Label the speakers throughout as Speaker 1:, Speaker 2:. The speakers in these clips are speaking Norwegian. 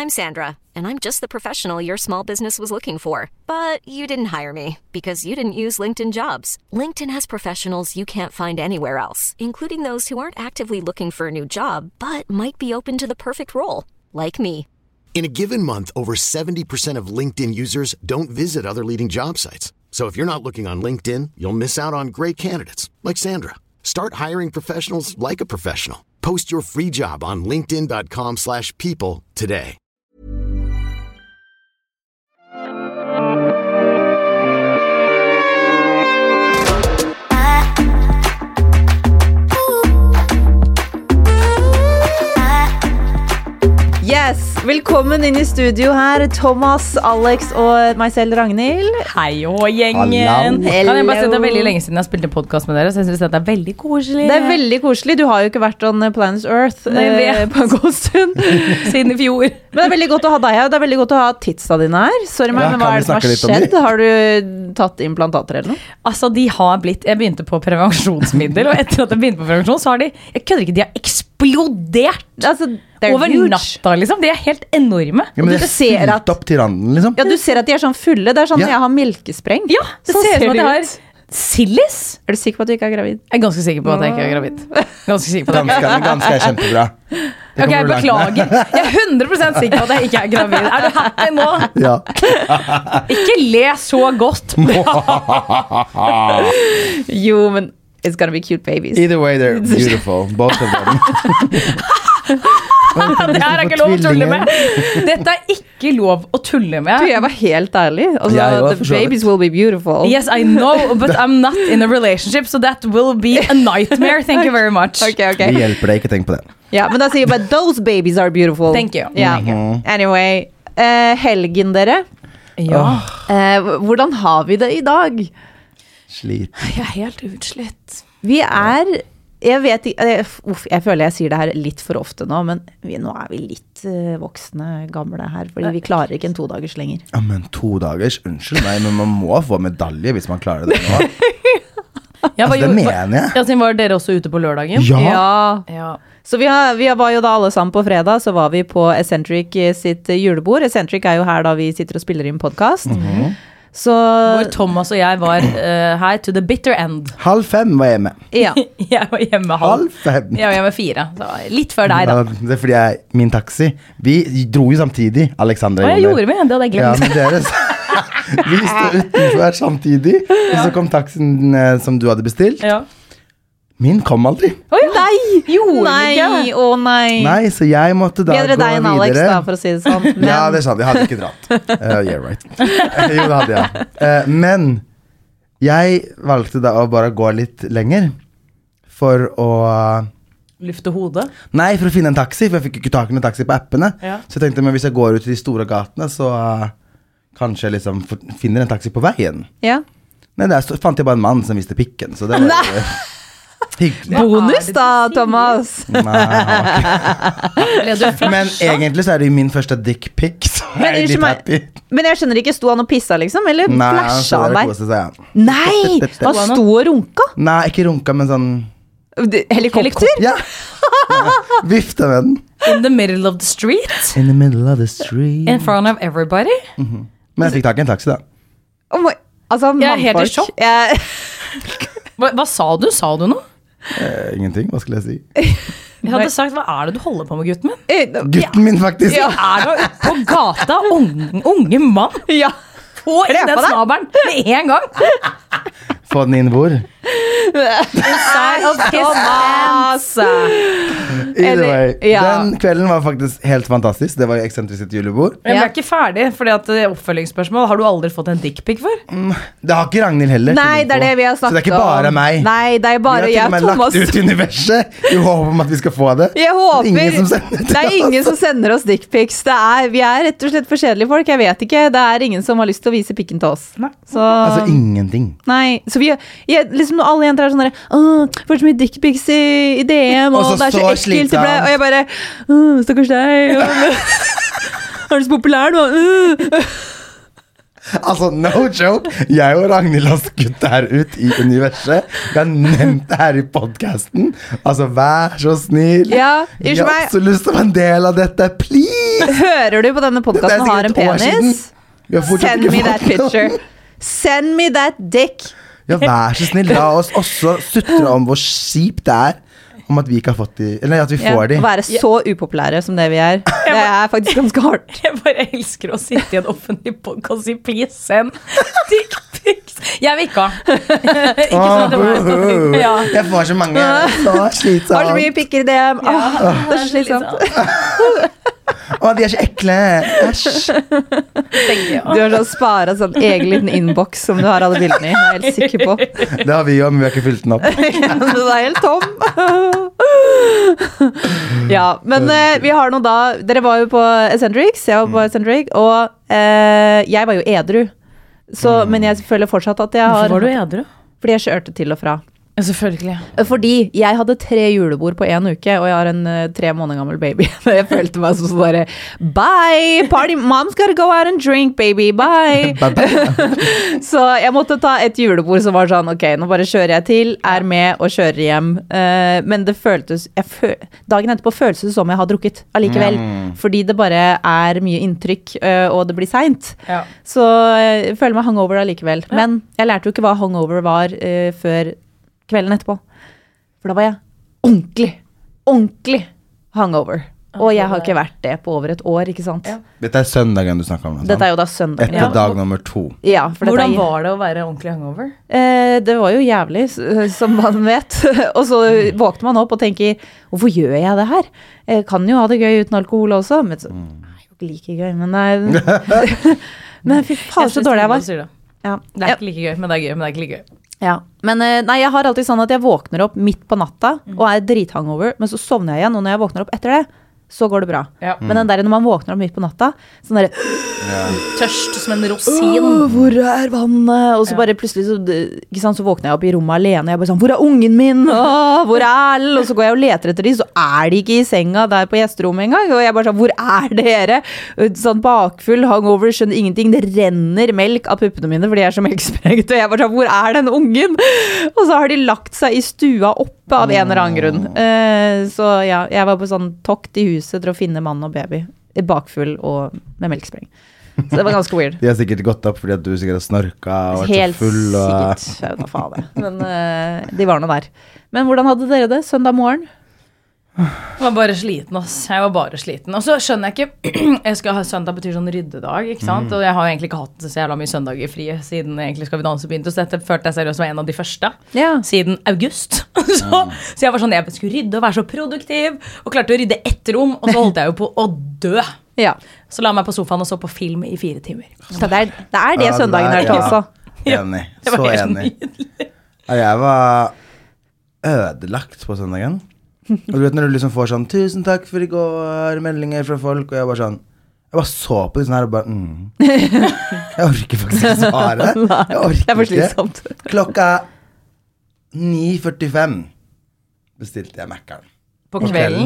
Speaker 1: I'm Sandra, and I'm just the professional your small business was looking for. But you didn't hire me because you didn't use LinkedIn Jobs. LinkedIn has professionals you can't find anywhere else, including those who aren't actively looking for a new job, but might be open to the perfect role, like me.
Speaker 2: In a given month, over 70% of LinkedIn users don't visit other leading job sites. So if you're not looking on LinkedIn, you'll miss out on great candidates like Sandra. Start hiring professionals like a professional. Post your free job on linkedin.com/people today.
Speaker 3: Yes, velkommen inn i studio her, Thomas, Alex og meg selv, Ragnhild.
Speaker 4: Hei og gjengen.
Speaker 3: Hello.
Speaker 4: Kan jeg bare si at det er veldig lenge siden jeg har spilt en podcast med dere, så jeg synes at det er veldig koselig.
Speaker 3: Det er veldig koselig, du har jo ikke vært on Planet Earth på en god stund.
Speaker 4: Siden i fjor.
Speaker 3: Men det er veldig godt å ha deg her, og det er veldig godt å ha tidsa dine her. Sorry meg, men hva er det som har skjedd? Har du tatt implantater eller noe?
Speaker 4: Altså, de har blitt, jeg begynte på prevensjonsmiddel, og etter at jeg begynte på prevensjon, så har de, jeg kødder ikke, de har eksplodert.
Speaker 3: Altså,
Speaker 4: over natta, liksom. De er helt enorme.
Speaker 5: Ja, men det er fylt opp til randen, liksom.
Speaker 3: Ja, du ser at de er sånn fulle. Det er sånn jeg har melkespreng.
Speaker 4: Ja, det ser ut som at jeg har sillis.
Speaker 3: Er du sikker på at du ikke er gravid?
Speaker 4: Jeg er ganske sikker på at jeg ikke er gravid. Ganske sikker på det.
Speaker 5: Ganske kjempebra.
Speaker 4: Ok, jeg beklager. Jeg er 100% sikker på at jeg ikke er gravid. Er du happy nå?
Speaker 5: Ja.
Speaker 4: Ikke le så godt.
Speaker 3: Jo, men it's gonna be cute babies.
Speaker 5: Either way, they're beautiful. Both of them.
Speaker 4: Det her er ikke lov å tulle med. Dette er ikke lov å tulle med.
Speaker 3: Du, jeg var helt ærlig. Altså, the babies will be beautiful.
Speaker 4: Yes, I know, but I'm not in a relationship, so that will be a nightmare. Thank you very much.
Speaker 3: Okay.
Speaker 5: Vi hjelper deg, ikke tenk på det.
Speaker 3: Ja, men da sier jeg bare, those babies are beautiful.
Speaker 4: Thank you.
Speaker 3: Ja. Anyway, helgen dere.
Speaker 4: Ja.
Speaker 3: Hvordan har vi det i dag?
Speaker 5: Slit.
Speaker 4: Jeg er helt utslitt.
Speaker 3: Vi er... Jeg vet ikke, jeg føler jeg sier det her litt for ofte nå, men nå er vi litt voksne, gamle her, fordi vi klarer ikke en 2 dagers lenger.
Speaker 5: Ja, men 2 dagers, unnskyld meg, men man må få medalje hvis man klarer det nå. Altså, det mener jeg.
Speaker 4: Ja, siden var dere også ute på lørdagen?
Speaker 3: Ja. Så vi var jo da alle sammen på fredag, så var vi på Eccentric sitt julebord. Eccentric er jo her da vi sitter og spiller inn podcast. Så
Speaker 4: hvor Thomas og jeg var her to the bitter end.
Speaker 5: 4:30 var jeg med.
Speaker 3: Ja.
Speaker 4: Jeg var hjemme
Speaker 5: 4:30.
Speaker 4: Jeg var hjemme 4, så litt før deg da.
Speaker 5: Det er fordi min taxi, vi dro jo samtidig, Alexandra.
Speaker 4: Jeg gjorde vi, det hadde jeg glemt.
Speaker 5: Ja, men dere, vi stod utenfor samtidig, og så kom taxien som du hadde bestilt.
Speaker 4: Ja.
Speaker 5: Min kom aldri.
Speaker 3: Nei, nei.
Speaker 5: Nei, så jeg måtte da
Speaker 3: bedre
Speaker 5: gå
Speaker 3: deg enn
Speaker 5: videre.
Speaker 3: Alex da, for å si det sånn. Men...
Speaker 5: Ja, det er sant, jeg hadde ikke dratt. Yeah, right. Jo, det hadde jeg. Men jeg valgte da å bare gå litt lenger for å...
Speaker 4: Lufte hodet?
Speaker 5: Nei, for å finne en taxi, for jeg fikk ikke tak i en taxi på appene. Ja. Så jeg tenkte, men hvis jeg går ut i de store gatene, så kanskje jeg liksom finner en taxi på veien.
Speaker 3: Ja.
Speaker 5: Nei, der fant jeg bare en mann som viste pikken, så det var... Hyggelig.
Speaker 3: Bonus da, Thomas.
Speaker 5: Men egentlig så er det min første dick pic, så jeg er litt happy.
Speaker 3: Men jeg skjønner ikke, sto han og pissa liksom? Eller flasha han deg? Nei, han sto og runka?
Speaker 5: Nei, ikke runka, men sånn
Speaker 3: helikopter?
Speaker 5: Ja. Vifta med den.
Speaker 4: In the middle of the street?
Speaker 5: In the middle of the street.
Speaker 4: In front of everybody?
Speaker 5: Men jeg fikk tak i en taxi da.
Speaker 3: Altså,
Speaker 4: jeg er helt i sjokk. Hva sa du? Sa du noe?
Speaker 5: Ingenting, hva skulle jeg si?
Speaker 4: Jeg hadde sagt, hva er det du holder på med, gutten min?
Speaker 5: Gutten min, faktisk.
Speaker 4: Ja. Er du ute på gata, unge mann?
Speaker 3: Ja.
Speaker 4: Få inn den snabelen med en gang.
Speaker 5: Få den inn hvor?
Speaker 4: Inside of his hands.
Speaker 5: Either way. Den kvelden var faktisk helt fantastisk. Det var jo Eccentric sitt julebord.
Speaker 4: Jeg ble ikke ferdig, fordi at oppfølgingsspørsmål, har du aldri fått en dickpic før?
Speaker 5: Det har ikke Ragnhild heller.
Speaker 3: Nei, det er det vi har snakket om.
Speaker 5: Så det er ikke bare meg.
Speaker 3: Nei, det er bare jeg,
Speaker 5: Thomas. Vi har til og med lagt ut i universet i håp om at vi skal få det.
Speaker 3: Jeg håper.
Speaker 5: Det
Speaker 3: er ingen som sender oss dickpics. Vi er rett og slett forskjellige folk. Jeg vet ikke. Det er ingen som har lyst til å vise pikken til oss. Så,
Speaker 5: altså ingenting.
Speaker 3: Nei, så liksom når alle jenter er sånn der, får så mye dickpics i DM, og det er så ekkelt, og jeg bare, stakkars deg, er du så populær nå?
Speaker 5: Altså, no joke. Jeg og Ragnhild har skutt det her ut i universet. Vi har nevnt det her i podcasten. Altså, vær så snill.
Speaker 3: Ja,
Speaker 5: Jeg har så lyst til å være en del av dette. Please!
Speaker 3: Hører du på denne podcasten og har en penis? Send me that picture. Send me that dick.
Speaker 5: Ja, vær så snill. La oss også sutre om hvor kjipt det er om at vi ikke har fått de, eller at vi får de.
Speaker 3: Å være så upopulære som det vi er. Det er faktisk ganske hardt.
Speaker 4: Jeg bare elsker å sitte i en offentlig podcast og si please send dick pics. Jeg vil ikke ha. Ikke sånn at det var. Ja.
Speaker 5: Jeg får så mange. Så slitsomt.
Speaker 3: Har så mye pikker i DM. Det er så slitsomt.
Speaker 5: De er så ekle. Æsj.
Speaker 3: Du har sånn sparet sånn egen liten inbox som du har alle bildene i. Jeg er helt sikker på.
Speaker 5: Det har vi jo, men vi har ikke fylt den opp.
Speaker 3: Den er helt tom. Ja, men vi har nå da. Dere var jo på Eccentrics, jeg var på Eccentric, og jeg var jo edru. Så, men jeg føler fortsatt at jeg har.
Speaker 4: Hvorfor var du edru?
Speaker 3: Fordi jeg kjørte til og fra.
Speaker 4: Ja, selvfølgelig.
Speaker 3: Fordi jeg hadde 3 julebord på 1 uke, og jeg har en 3 måneder gammel baby. Jeg følte meg så bare, bye, party, mom's gotta go out and drink, baby, bye. Så jeg måtte ta et julebord som var sånn, ok, nå bare kjører jeg til, er med og kjører hjem. Men det føltes, dagen etterpå føltes det som jeg har drukket allikevel, fordi det bare er mye inntrykk, og det blir sent. Ja. Så jeg føler meg hangover allikevel. Men jeg lærte jo ikke hva hangover var før kvelden etterpå. For da var jeg ordentlig hangover. Og jeg har ikke vært det på over et år, ikke sant? Ja.
Speaker 5: Dette er søndagen du snakker om. Altså.
Speaker 3: Dette er jo da søndagen.
Speaker 5: Etter dag nummer 2.
Speaker 3: Ja,
Speaker 4: hvordan var det å være ordentlig hangover?
Speaker 3: Det var jo jævlig, som man vet. Og så våkner man opp og tenker, hvorfor gjør jeg det her? Jeg kan jo ha det gøy uten alkohol også. Men så, det er jo ikke like gøy, men nei. Men fy faen, så dårlig jeg var.
Speaker 4: Ja. Det er ikke like gøy, men det er gøy, men det er ikke like gøy.
Speaker 3: Ja, men nei, jeg har alltid sånn at jeg våkner opp midt på natta og er drithangover, men så sovner jeg igjen, og når jeg våkner opp etter det, så går det bra. Ja. Men den der når man våkner opp midt på natta, sånn der
Speaker 4: tørst som en rosin.
Speaker 3: Hvor er vannet? Og så bare plutselig så, ikke sant, så våkner jeg opp i rommet alene, og jeg bare sånn, hvor er ungen min? Hvor er Al? Og så går jeg og leter etter de, så er de ikke i senga der på gjesterommet en gang, og jeg bare sånn, hvor er dere? Sånn bakfull, hangover, skjønner ingenting, det renner melk av puppene mine, fordi jeg er så melksprengt, og jeg bare sånn, hvor er den ungen? Og så har de lagt seg i stua oppe av en eller annen grunn. Så ja, jeg var på sånn tokt i huset til å finne mann og baby, bakfull og med melkspreng. Så det var ganske weird.
Speaker 5: De har sikkert gått opp fordi at du sikkert har snorka og vært
Speaker 3: helt
Speaker 5: så full.
Speaker 3: Helt sikkert, jeg vet ikke faen det. Men de var nå der. Men hvordan hadde dere det søndag morgen?
Speaker 4: Jeg var bare sliten, ass. Jeg var bare sliten. Og så skjønner jeg ikke, jeg skal ha søndag betyr sånn ryddedag, ikke sant? Og jeg har jo egentlig ikke hatt så jævla mye søndager fri siden egentlig Skal vi danse begynte, så dette følte jeg seriøst var en av de første siden august. Så jeg var sånn, jeg skulle rydde og være så produktiv, og klarte å rydde ett rom, og så holdt jeg jo på å dø. Ja. Så la meg på sofaen og så på film i 4 timer.
Speaker 3: Så det er det søndagen er til også.
Speaker 5: Enig, så enig. Jeg var ødelagt på søndagen. Og du vet når du liksom får sånn 1000 takk for i går, meldinger fra folk, og jeg bare sånn, jeg bare så på det sånn her og bare jeg orker faktisk ikke svare. Jeg orker ikke. Klokka 9:45 bestilte jeg Mac'eren.
Speaker 4: På kvelden?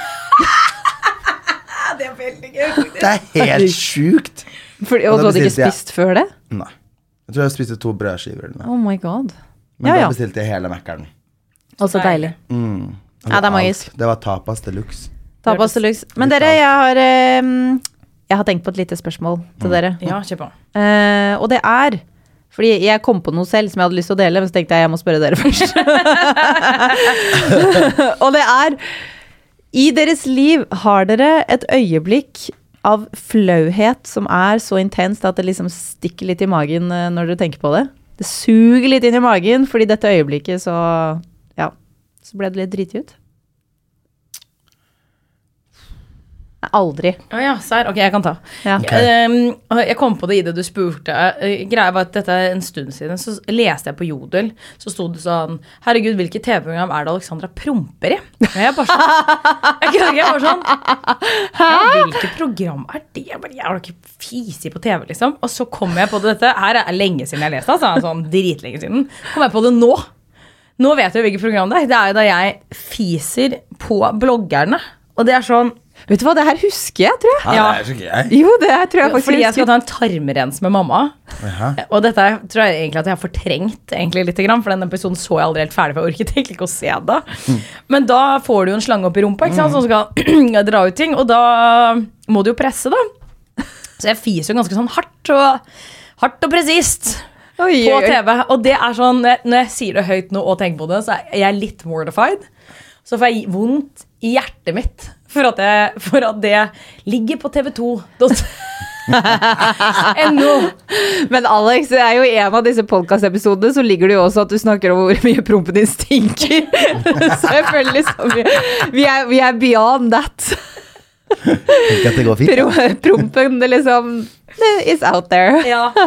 Speaker 3: Det er veldig gøy.
Speaker 5: Det er helt sjukt.
Speaker 3: Og du hadde ikke spist før det?
Speaker 5: Nei. Jeg tror jeg spiste 2 brødskiver eller noe.
Speaker 3: Oh my god.
Speaker 5: Men da bestilte jeg hele Mac'eren.
Speaker 3: Også deilig. Ja, det er magisk.
Speaker 5: Det var tapas deluxe.
Speaker 3: Tapas deluxe. Men dere, jeg har tenkt på et lite spørsmål til dere.
Speaker 4: Ja, kjør på.
Speaker 3: Og det er, fordi jeg kom på noe selv som jeg hadde lyst til å dele, men så tenkte jeg må spørre dere først. Og det er, i deres liv har dere et øyeblikk av flauhet som er så intenst at det liksom stikker litt i magen når dere tenker på det. Det suger litt inn i magen, fordi dette øyeblikket så ble det litt dritig ut. Aldri.
Speaker 4: Ja, sær. Ok, jeg kan ta. Ja. Jeg kom på det i det du spurte. Greia var at dette er en stund siden, så leste jeg på Jodel, så stod det sånn, herregud, hvilket TV-program er det Alexandra promper i? Og jeg bare sånn, hvilket program er det? Jeg har ikke fisi på TV, liksom. Og så kom jeg på det, dette her er lenge siden jeg leste, altså, sånn dritlenge siden. Kom jeg på det nå. Nå vet jeg hvilket program det er. Det er jo da jeg fiser på bloggerne. Og det er sånn...
Speaker 3: Vet du hva, det her husker jeg, tror jeg.
Speaker 5: Ja, det er så gøy.
Speaker 3: Jo, det her tror jeg faktisk
Speaker 4: fordi jeg skal ta en tarmrens med mamma. Og dette tror jeg egentlig at jeg har fortrengt egentlig litt, for den episoden så jeg aldri helt ferdig, for jeg orket egentlig ikke å se det. Men da får du jo en slange opp i rumpa, ikke sant, som skal dra ut ting, og da må du jo presse da. Så jeg fiser jo ganske sånn hardt og presist på TV, og det sånn, når jeg sier det høyt nå og tenker på det, så jeg litt mortified. Så får jeg vondt i hjertet mitt for at det ligger på tv2.no.
Speaker 3: Men Alex, det jo en av disse podcast-episodene, så ligger det jo også at du snakker om hvor mye prompen din stinker. Selvfølgelig, så vi beyond that.
Speaker 5: Tenk at det går fint.
Speaker 3: Prompen, det liksom is out there.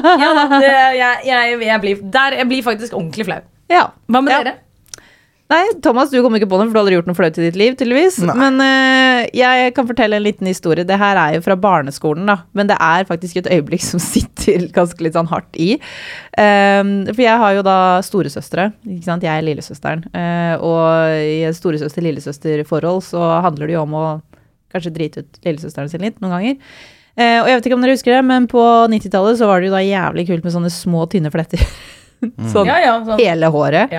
Speaker 4: Jeg blir faktisk ordentlig flau.
Speaker 3: Ja.
Speaker 4: Hva med dere?
Speaker 3: Nei, Thomas, du kom ikke på den, for du har aldri gjort noe flaut i ditt liv, tydeligvis. Nei. Men jeg kan fortelle en liten historie. Det her jo fra barneskolen, da. Men det faktisk et øyeblikk som sitter ganske litt sånn hardt i. For jeg har jo da storesøstre, ikke sant? Jeg lillesøsteren. Og i storesøster-lillesøster-forhold så handler det jo om å kanskje drite ut lillesøsteren sin litt noen ganger. Og jeg vet ikke om dere husker det, men på 90-tallet så var det jo da jævlig kult med sånne små, tynne fletter. Sånn hele håret.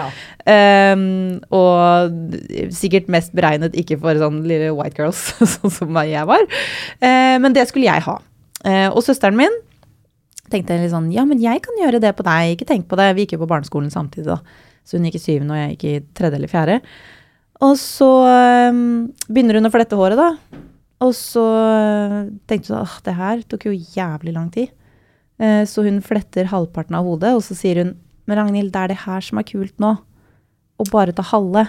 Speaker 3: Og sikkert mest beregnet ikke for sånn lille white girls sånn som jeg var, men det skulle jeg ha. Og søsteren min tenkte litt sånn, ja, men jeg kan gjøre det på deg, ikke tenk på det. Vi gikk jo på barneskolen samtidig da, så hun gikk i 7. og jeg gikk i 3. eller 4. Og så begynner hun å flette håret da, og så tenkte hun det her tok jo jævlig lang tid. Så hun fletter halvparten av hodet, og så sier hun, men Ragnhild, det det her som kult nå, og bare ta halve.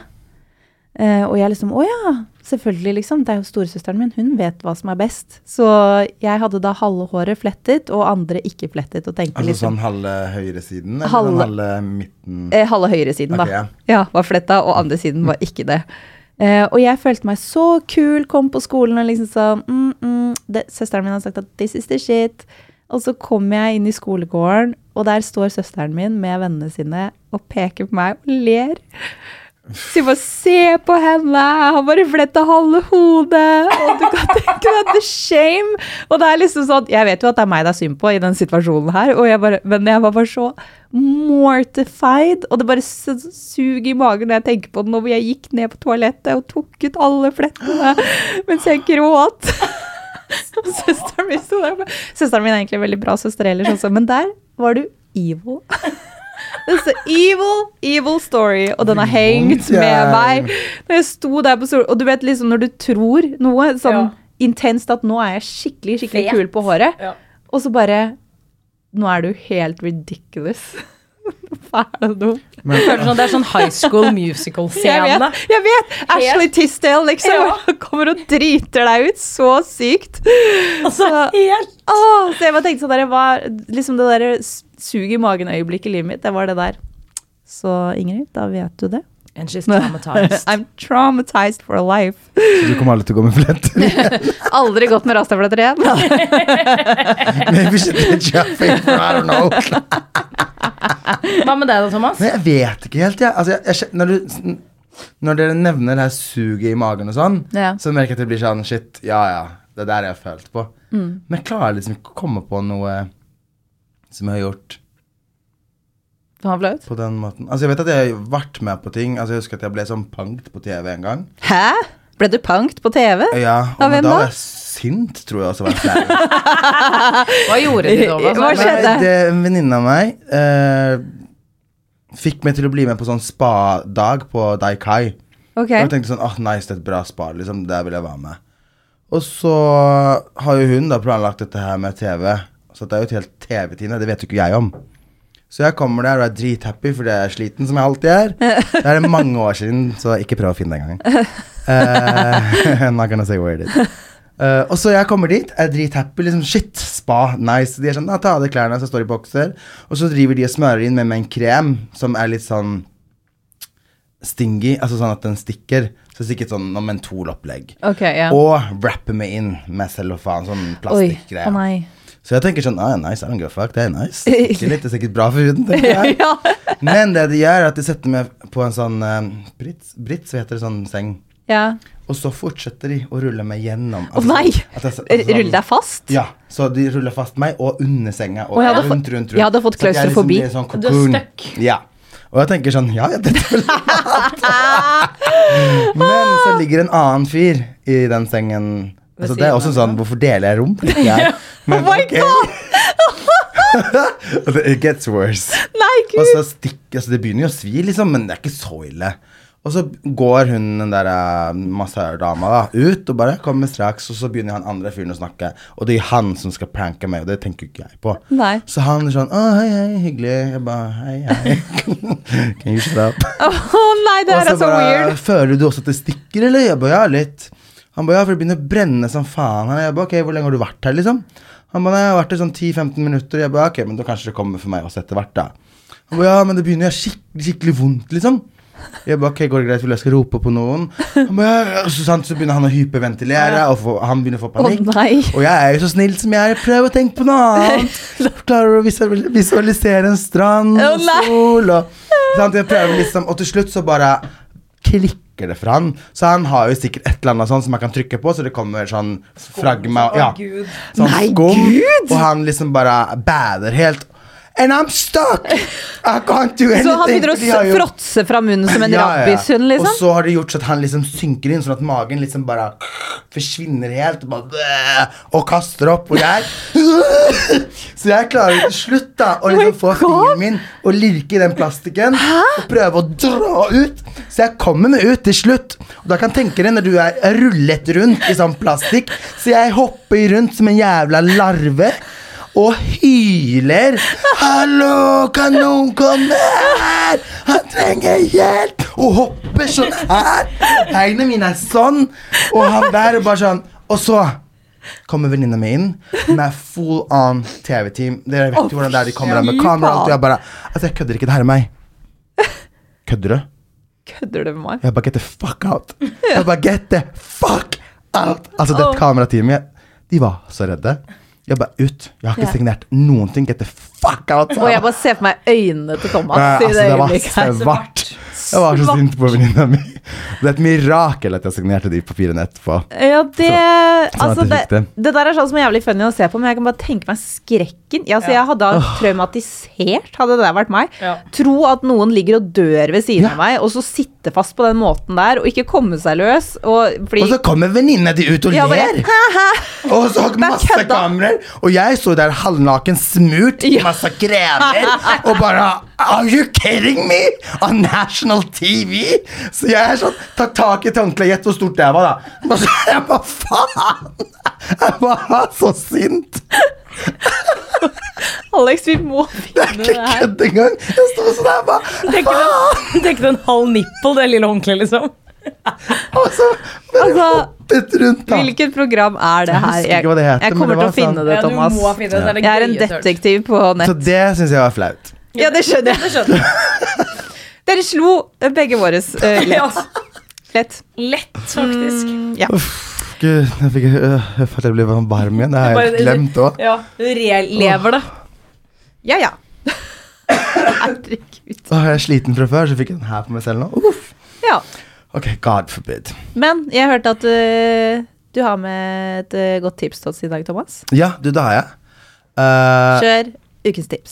Speaker 3: Og jeg liksom, ja, selvfølgelig liksom, det jo storesøsteren min, hun vet hva som best. Så jeg hadde da halve håret flettet, og andre ikke flettet, og tenkte
Speaker 5: altså
Speaker 3: liksom...
Speaker 5: sånn halve høyresiden, eller halve midten?
Speaker 3: Halve høyresiden
Speaker 5: okay,
Speaker 3: da. Ja, var flettet, og andre siden var ikke det. Og jeg følte meg så kul, kom på skolen og liksom sa, søsteren min har sagt at this is the shit. Og så kom jeg inn i skolegården, og der står søsteren min med vennene sine og peker på meg og ler. Så jeg bare, se på henne, han bare flettet halve hodet, og du kan tenke deg the shame. Og det liksom sånn, jeg vet jo at det meg det synd på i den situasjonen her, men jeg var bare så mortified, og det bare suger i magen når jeg tenker på det, når jeg gikk ned på toalettet og tok ut alle flettene, mens jeg gråt. Søsteren min egentlig veldig bra søster ellers også, men der var du evil. It's an evil story, og den har hengt med meg når jeg sto der på stolen, og du vet liksom når du tror noe sånn intenst at nå jeg skikkelig kul på håret, og så bare nå du helt ridiculous. Hva det nå?
Speaker 4: Jeg føler sånn, det sånn High School Musical-scene.
Speaker 3: Jeg vet. Ashley Tisdale liksom kommer og driter deg ut så sykt.
Speaker 4: Altså, helt.
Speaker 3: Så jeg bare tenkte sånn, det var liksom det der sug i magen øyeblikk i livet mitt, det var det der. Så Ingrid, da vet du det.
Speaker 4: And she's traumatized.
Speaker 3: I'm traumatized for life.
Speaker 5: Så du kommer aldri til å gå med fletter?
Speaker 3: Aldri gått med rastafletter igjen.
Speaker 5: Maybe she did your favor, I don't know.
Speaker 4: Hva med deg da, Thomas?
Speaker 5: Men jeg vet ikke helt, når dere nevner det her suget i magen og sånn, så merker jeg at det blir sånn, shit, ja, det der jeg har følt på. Men jeg klarer liksom ikke å komme på noe som jeg har gjort på den måten. Altså jeg vet at jeg har vært med på ting, altså jeg husker at jeg ble sånn punkt på TV en gang.
Speaker 3: Hæ? Ble du punkt på TV?
Speaker 5: Ja, og da var jeg sint, tror jeg også var flau.
Speaker 4: Hva gjorde de da?
Speaker 3: Hva skjedde?
Speaker 5: En venninne av meg fikk meg til å bli med på sånn spa-dag på Daikai. Og jeg tenkte sånn, nice, det et bra spa, liksom, der vil jeg være med. Og så har jo hun da planlagt dette her med TV, så det jo et helt TV-time, det vet jo ikke jeg om. Så jeg kommer der og drithappy, for jeg sliten som jeg alltid Det mange år siden, så ikke prøv å finne det en gang. I'm not gonna say where it is. Og så jeg kommer dit, drithappy, liksom, shit, spa, nice. De sånn, ta av de klærne, så står de bokser. Og så driver de og smører inn med en krem, som litt sånn stingy, altså sånn at den stikker. Så sikkert sånn noe mentolopplegg. Og wrapper meg inn med cellofan, sånn plastikkgreier.
Speaker 3: Nei.
Speaker 5: Så jeg tenker sånn, nice, I don't give a fuck, det nice. Ikke litt, det sikkert bra for huden, tenker jeg. Men det de gjør, at de setter meg på en sånn Brits, så heter det sånn seng. og så fortsetter de å rulle meg gjennom.
Speaker 3: Nei! Rulle deg fast?
Speaker 5: Ja, så de ruller fast meg og under senga og rundt.
Speaker 3: Jeg hadde fått klaustrofobi.
Speaker 5: Sånn
Speaker 4: du er stuck.
Speaker 5: Ja. Og jeg tenker sånn, dette vil Men så ligger en annen fyr i den sengen. Altså, det er også sånn, hvorfor deler jeg rom? Men,
Speaker 3: oh my God!
Speaker 5: It gets worse.
Speaker 3: Nei, Gud.
Speaker 5: Og så det begynner jo å svi liksom, men det er ikke så ille. Og så går hun, den der massørdama da, ut og bare kommer straks, og så begynner han andre fyren å snakke, og det er han som skal pranke meg, og det tenker ikke jeg på.
Speaker 3: Nei.
Speaker 5: Så han er sånn, hei, hyggelig. Jeg bare, hei. Can you shut up?
Speaker 3: Nei, det er så weird.
Speaker 5: Føler du også at det stikker, eller? Jeg bare, ja, litt. Han bare, for det begynner å brenne som faen. Jeg bare, ok, hvor lenge har du vært her, liksom? Han bare, jeg har vært her sånn 10-15 minutter. Jeg bare, ok, men da kanskje det kommer for meg også etter hvert, da. Han bare, ja, men det begynner å gjøre skikkelig vondt, liksom. Jeg bare, ok, går det greit, vil jeg skal rope på noen? Han bare, så begynner han å hyperventilere, og han begynner å få panikk. Og jeg er jo så snill som jeg er, prøver å tenke på noe annet. Klarer å visualisere en strand og sol, og jeg prøver liksom, og til slutt så bare klikker det for han. Så han har jo sikkert et eller annet sånn som man kan trykke på, så det kommer sånn fragma, sånn skum, og han liksom bare bader helt. And I'm stuck! I can't do anything.
Speaker 3: Så han begynner å fråtse fra munnen som en rabbishund, liksom?
Speaker 5: Og så har det gjort så at han liksom synker inn, sånn at magen liksom bare forsvinner helt, og bare og kaster opp, og jeg så jeg klarer til slutt da å liksom få fingeren min og lirke i den plastikken og prøve å dra ut, så jeg kommer meg ut til slutt, og da kan tenke deg når du er rullet rundt i sånn plastikk, så jeg hopper rundt som en jævla larve og hyler. Hallo, kan noen komme her? Han trenger hjelp. Og hopper sånn her. Beina mine er sånn. Og han der bare sånn. Og så kommer venninna mi inn med full on TV-team. Dere vet jo hvordan det er, de kommer med kamera og alt. Og jeg bare, altså jeg kødder ikke, det her er meg. Kødder du?
Speaker 3: Kødder du med meg?
Speaker 5: Jeg bare, get the fuck out. Jeg bare, get the fuck out. Altså det kamerateamet, de var så redde. Jeg bare ut. Jeg har ikke signert noen ting. Get the fuck out.
Speaker 3: Og jeg bare ser for meg øynene til Thomas.
Speaker 5: Altså, det var svart. Jeg var så sint på venninna mi. Det er et mirakel at jeg signerte de papirene etterpå.
Speaker 3: Ja, altså det der er sånn som er jævlig funny å se på, men jeg kan bare tenke meg skrekken. Altså, jeg hadde traumatisert, hadde det vært meg. Tro at noen ligger og dør ved siden av meg, og så sitte fast på den måten der, og ikke komme seg løs. Og
Speaker 5: så kommer venninna de ut og ler. Og så har masse kamerer, og jeg så der halvnaken smurt i masse kremer, og bare, are you kidding me? On national TV? Så jeg er sånn, takk tak i tanklet, gjett hvor stort det var da. Jeg bare, faen! Jeg var så sint.
Speaker 3: Alex, vi må finne det her.
Speaker 5: Det er ikke kødd engang. Jeg stod sånn der, bare, faen!
Speaker 4: Tenk deg en halv nipple, det lille håndkle, liksom.
Speaker 5: Altså, rundt, da.
Speaker 3: Hvilket program er det her?
Speaker 5: Jeg
Speaker 3: kommer til å finne det, Thomas.
Speaker 4: Du må finne det.
Speaker 3: Jeg er en detektiv på nett.
Speaker 5: Så det synes jeg var flaut.
Speaker 3: Ja, det skjønner jeg. Dere slo begge våre lett.
Speaker 4: Lett, faktisk.
Speaker 3: Ja.
Speaker 5: Gud, jeg følte jeg ble varm igjen. Det har jeg glemt også.
Speaker 4: Ja, du lever det.
Speaker 3: Ja. Herregud.
Speaker 5: Jeg er sliten fra før, så fikk jeg den her på meg selv nå.
Speaker 3: Ja.
Speaker 5: Ok, God forbid.
Speaker 3: Men jeg hørte at du har med et godt tips til oss i dag, Thomas.
Speaker 5: Ja, det har jeg.
Speaker 3: Kjør ukens tips.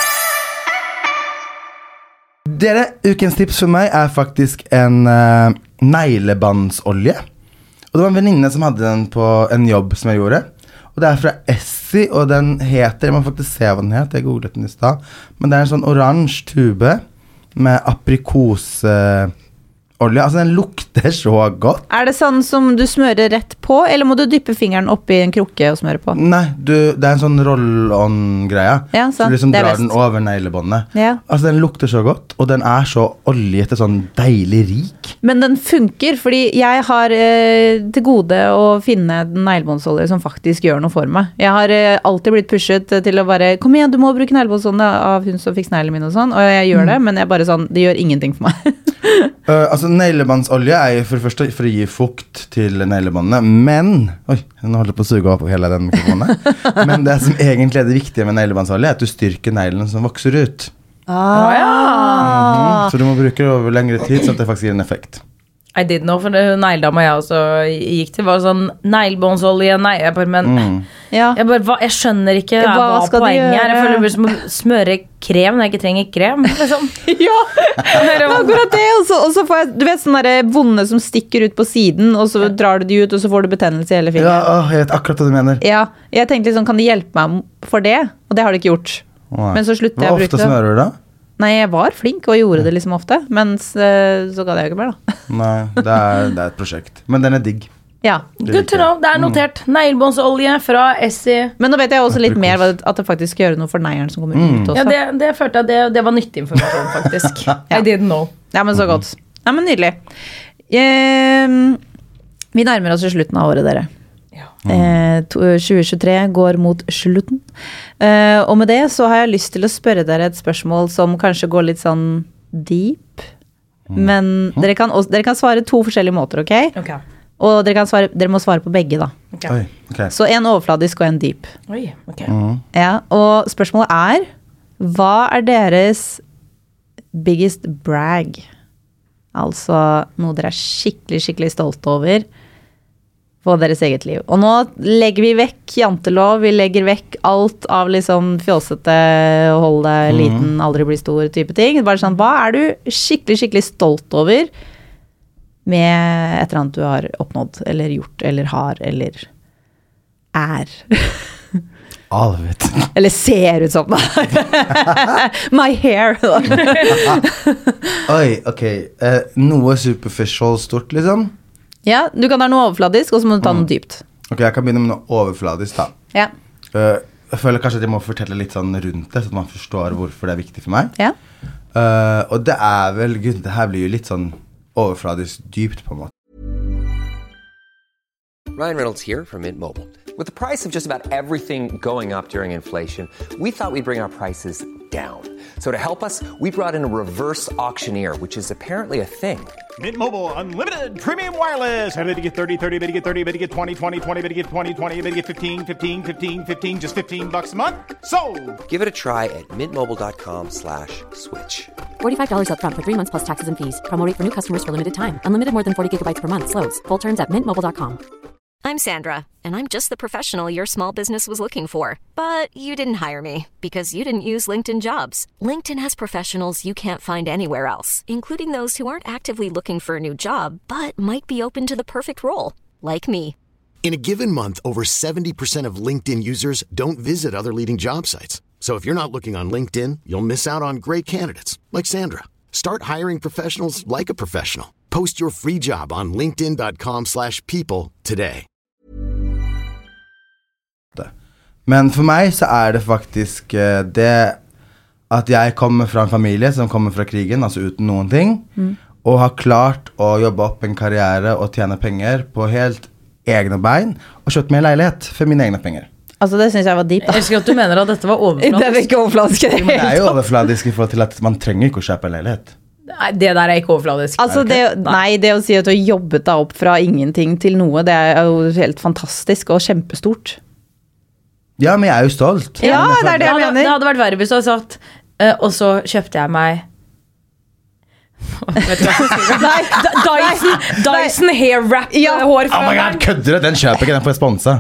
Speaker 5: Dere, ukens tips for meg er faktisk en neglebåndsolje. Og det var en venninne som hadde den på en jobb som jeg gjorde. Og det er fra Essie, og den heter, jeg må faktisk se hva den heter, jeg googlet den i sted. Men det er en sånn oransje tube med aprikosolje. Altså den lukter så godt. Er
Speaker 3: det sånn som du smører rett på, eller må du dyppe fingeren oppi en krukke og smøre på?
Speaker 5: Nei, det er en sånn roll-on-greie.
Speaker 3: Ja,
Speaker 5: så du liksom drar den over neglebåndet.
Speaker 3: Ja.
Speaker 5: Altså den lukter så godt, og den er så oljete, sånn deilig rik.
Speaker 3: Men den funker, fordi jeg har til gode å finne neglebåndsolje som faktisk gjør noe for meg. Jeg har alltid blitt pushet til å bare, kom igjen, du må bruke neglebåndsolje av hun som fikk neglene mine og sånn, og jeg gjør det, men jeg bare sånn, det gjør ingenting for meg.
Speaker 5: Altså neglebåndsolje er for det første for å gi fukt til neglebåndene, men oi, nå holder jeg på å suge opp hele den mikrofonen. Men det som egentlig er det viktige med neglebåndsolje er at du styrker neglene som vokser ut.
Speaker 3: Ja.
Speaker 5: Så du må bruke det over lengre tid, så at det faktisk gir en effekt.
Speaker 4: I did know, for det negledama jeg også gikk til var sånn neglebåndsolje, jeg skjønner ikke hva poenget er. Jeg føler det blir som å smøre krem når jeg ikke trenger krem. Liksom.
Speaker 3: Akkurat det. Og så får jeg, du vet sånne der vonde som stikker ut på siden, og så drar du de ut, og så får du betennelse i hele fingeren.
Speaker 5: Ja, jeg vet akkurat hva du mener.
Speaker 3: Ja, jeg tenkte liksom, kan de hjelpe meg for det? Og det har de ikke gjort. Men så sluttet jeg å bruke det.
Speaker 5: Hvor ofte smører du da?
Speaker 3: Nei, jeg var flink og gjorde det liksom ofte, men så gadd jeg jo ikke mer da.
Speaker 5: Nei, det er et prosjekt. Men den er digg.
Speaker 3: Ja.
Speaker 4: Good to know, det er notert. Neglebåndsolje fra Essie.
Speaker 3: Men nå vet jeg også litt mer at det faktisk skal gjøre noe for neglen som kommer ut også.
Speaker 4: Ja, det følte jeg, det var nyttig informasjon faktisk. I didn't know.
Speaker 3: Ja, men så godt. Ja, men nydelig. Vi nærmer oss i slutten av året, dere. 2023 går mot slutten. Og med det så har jeg lyst til å spørre dere et spørsmål som kanskje går litt sånn deep. Men dere kan svare 2 forskjellige måter, ok? Og dere må svare på begge da.
Speaker 5: Okay.
Speaker 3: Så en overfladisk og en deep. Ja, og spørsmålet er: hva er deres biggest brag? Altså noe dere er skikkelig stolte over på deres eget liv. Og nå legger vi vekk jantelov, vi legger vekk alt av liksom fjåsete, holde deg liten, aldri bli stor type ting. Bare sånn, hva er du skikkelig stolt over med et eller annet du har oppnådd, eller gjort, eller har, eller er?
Speaker 5: All of it.
Speaker 3: Eller ser ut som my hair.
Speaker 5: Oi, ok. Noe superficial stort, liksom?
Speaker 3: Ja, du kan ta noe overfladisk, og så må du ta noe dypt.
Speaker 5: Ok, jeg kan begynne med noe overfladisk da.
Speaker 3: Ja.
Speaker 5: Jeg føler kanskje at jeg må fortelle litt sånn rundt det, så at man forstår hvorfor det er viktig for meg.
Speaker 3: Ja.
Speaker 5: Og det er vel, gud, det her blir jo litt sånn overfladisk dypt på en måte.
Speaker 6: Ryan Reynolds here from Mint Mobile. With the price of just about everything going up during inflation, we thought we'd bring our prices down. So to help us, we brought in a reverse auctioneer, which is apparently a thing.
Speaker 7: Mint Mobile Unlimited Premium Wireless. How to get 30, 30, how to get 30, how to get 20, 20, 20, how to get 20, 20, how to get 15, 15, 15, 15, just $15 a month? Sold!
Speaker 6: Give it a try at mintmobile.com/switch.
Speaker 8: $45 up front for 3 months plus taxes and fees. Promo rate for new customers for limited time. Unlimited more than 40 gigabytes per month. Slows full terms at mintmobile.com.
Speaker 1: I'm Sandra, and I'm just the professional your small business was looking for. But you didn't hire me because you didn't use LinkedIn Jobs. LinkedIn has professionals you can't find anywhere else, including those who aren't actively looking for a new job, but might be open to the perfect role, like me.
Speaker 2: In a given month, over 70% of LinkedIn users don't visit other leading job sites. So if you're not looking on LinkedIn, you'll miss out on great candidates, like Sandra. Start hiring professionals like a professional. Post your free job on linkedin.com/people today.
Speaker 5: Men for meg så er det faktisk det at jeg kommer fra en familie som kommer fra krigen, altså uten noen ting, og har klart å jobbe opp en karriere og tjene penger på helt egne bein, og kjøpt meg en leilighet for mine egne penger.
Speaker 3: Altså det synes jeg var deep da.
Speaker 4: Jeg elsker at du mener at dette var overfladisk.
Speaker 3: Det er ikke overfladisk.
Speaker 5: Men det er jo overfladisk i forhold til at man trenger ikke å kjøpe en leilighet.
Speaker 4: Nei, det der er ikke overfladisk.
Speaker 3: Altså det å si at du har jobbet deg opp fra ingenting til noe, det er jo helt fantastisk og kjempestort.
Speaker 5: Ja, men jeg er jo stolt.
Speaker 3: Ja, det er det jeg mener.
Speaker 4: Det hadde vært verre hvis du hadde sagt, og så kjøpte jeg meg Dyson hair wrap hår.
Speaker 5: Oh my god, kødder du? Den kjøper ikke, den får jeg sponsa.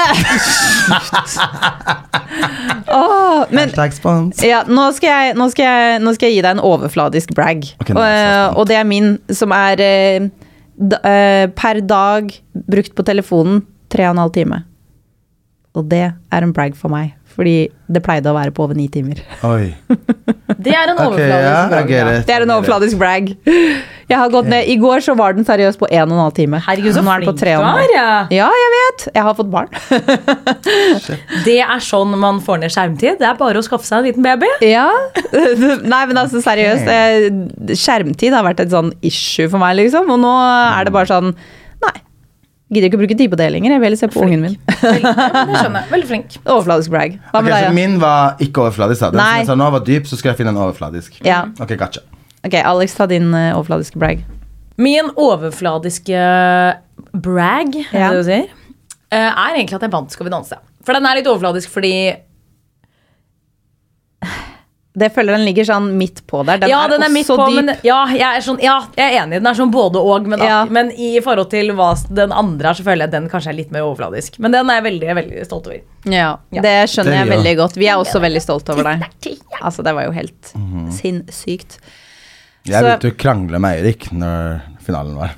Speaker 5: Hashtag spons.
Speaker 3: Ja, nå skal jeg gi deg en overfladisk brag.
Speaker 5: Okay,
Speaker 3: og det er min, som er per dag brukt på telefonen 3,5 timer. Og det er en brag for meg, fordi det pleide å være på over 9 timer.
Speaker 5: Oi.
Speaker 4: Det er en overfladisk brag.
Speaker 3: Det er en overfladisk brag. Jeg har gått ned, i går så var den seriøst på 1,5 time.
Speaker 4: Herregud, så flink du er.
Speaker 3: Ja, jeg vet. Jeg har fått barn.
Speaker 4: Det er sånn man får ned skjermtid. Det er bare å skaffe seg en liten baby.
Speaker 3: Ja. Nei, men altså seriøst, skjermtid har vært et sånn issue for meg, liksom. Og nå er det bare sånn, nei. Gidder ikke å bruke tid på det lenger, jeg vil se på ungen min.
Speaker 4: Det skjønner jeg, veldig flink.
Speaker 3: Overfladisk brag. Hva med
Speaker 5: deg?
Speaker 3: Ja?
Speaker 5: Min var ikke overfladisk. Den som jeg sa nå var dyp, så skal jeg finne en overfladisk.
Speaker 3: Ja.
Speaker 5: Ok, gotcha.
Speaker 3: Ok, Alex, ta din overfladiske brag.
Speaker 4: Min overfladiske brag, det du sier, er egentlig at jeg vant Skal vi danse. For den er litt overfladisk, fordi
Speaker 3: Det føler den ligger sånn midt på der.
Speaker 4: Den er midt på, dyp. Men jeg er sånn, jeg er enig, den er sånn både og, men i forhold til hva den andre så føler jeg den kanskje er litt mer overfladisk. Men den er jeg veldig, veldig stolt over.
Speaker 3: Ja, det skjønner jeg veldig godt. Vi er også veldig stolt over deg. Altså, det var jo helt sinnssykt.
Speaker 5: Jeg begynte å krangle med Eirik når finalen var.